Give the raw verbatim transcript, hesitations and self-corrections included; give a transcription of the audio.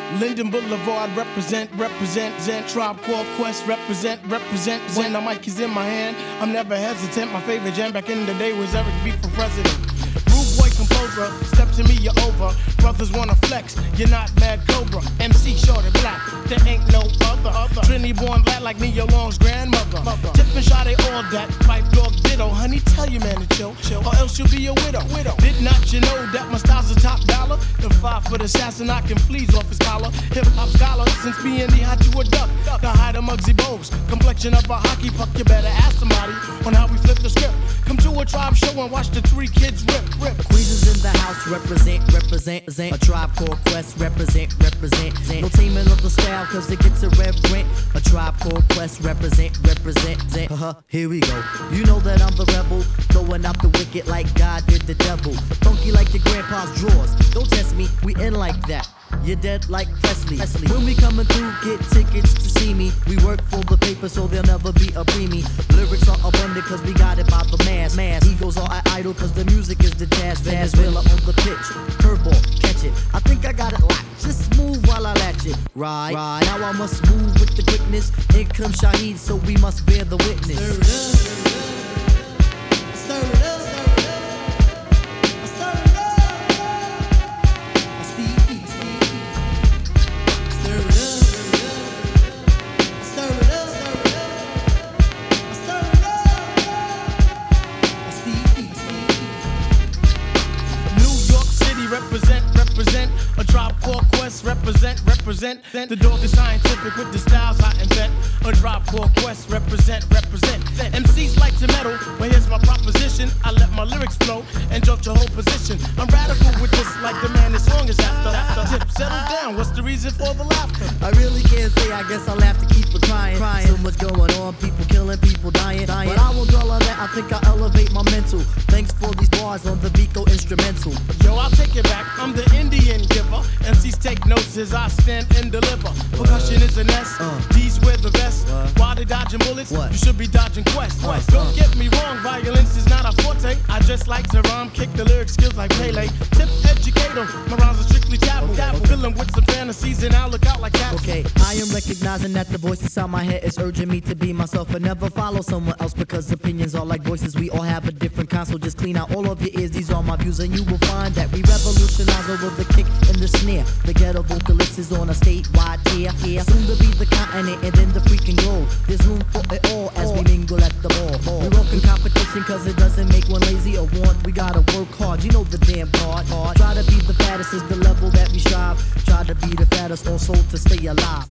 Linden Boulevard, represent, represent, Zen, Tribe Called Quest, represent, represent, When the mic is in my hand, I'm never hesitant. My favorite jam back in the day was Eric B for president. Rude boy composer, step to me, you're over. Brothers wanna flex, you're not Mad Cobra. M C short and black, there ain't no other. other. Trinity born black like Neo Long's grandmother. Mother. Tip and shot, they all that. Pipe dog ditto, honey, tell your man to chill, chill. Or else you'll be a widow. widow. Did not you know that my style's a top dollar? The five foot assassin knocking fleas off his collar. Hip hop scholar, since being the hot to a duck. The hide of Muggsy Bogues, complexion of a hockey puck. You better ask somebody on how we flip the script. Come to a tribe show and watch the three kids rip, rip. Queens is in the house, represent, represent, represent. A Tribe Called Quest, represent, represent. No taming of the style, cause it gets irreverent. A Tribe Called Quest, represent, represent. Uh-huh, here we go. You know that I'm the rebel, throwing out the wicked like God did the devil. Funky like your grandpa's drawers. Don't test me, we in like that. You're dead like Presley. Presley. When we coming through, get tickets to see me. We work for the paper, so there'll never be a preemie. Lyrics are abundant, cause we got it by the mass. mass. Egos are idle, cause the music is the task. Venezuela on the pitch. Curveball, catch it. I think I got it locked. Just move while I latch it. Right, right. Now I must move with the quickness. In comes Shaheed, so we must bear the witness. Stir it up. Stir it up. Represent, represent, a Tribe Called Quest, represent, represent. The dog is scientific with the styles I invent. A Tribe Called Quest, represent, represent. M Cs like to meddle, but here's my proposition. I let my lyrics flow and jump your whole position. I'm radical with this, like the man this song is after. after. Tip, settle down, what's the reason for the laughter? I really can't say, I guess I'll have to keep it crying. crying. So much going on, people killing, people dying. dying. But I won't dwell on that, I think I'll elevate my mental. Thanks for these bars on the Vico instrumental. Yo, I'll take it back, I'm the Indian giver. M Cs take notes as I stand and deliver. Percussion is an S, uh. D's wear the vest. What? While they dodging bullets, what? You should be dodging quests. Uh. Don't get me wrong, violence is not a forte. I just like to rhyme, kick the lyric skills like Pele. Tip, educate them, my rhymes are strictly taboo. Okay, okay. Fill them with some fantasies and I'll look out like that. Okay, I am recognizing that the voice inside my head is urging me to be myself and never follow someone else, because opinions are like voices, we all have a different kind. So just clean out all of your ears, these are my views, and you will find that we revolutionize over the kick and the snare. The ghetto vocalist is on a statewide tear. Yeah, soon to be the continent and then the freaking globe. There's room for it all as we mingle at the ball. We work in competition cause it doesn't make one lazy or want. We gotta work hard, you know the damn part. Hard. Try to be the fattest is the level that we strive. Try to be the fattest also to stay alive.